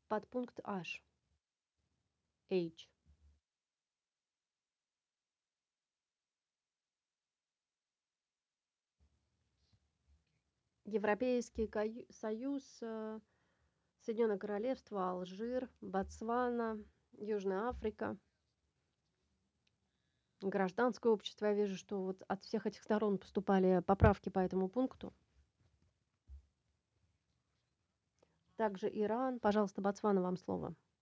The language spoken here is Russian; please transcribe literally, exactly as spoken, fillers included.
Подпункт H. H. Европейский каю- Союз, э, Соединенное Королевство, Алжир, Ботсвана, Южная Африка. Гражданское общество. Я вижу, что вот от всех этих сторон поступали поправки по этому пункту. Также Иран. Пожалуйста, Ботсвана, вам слово.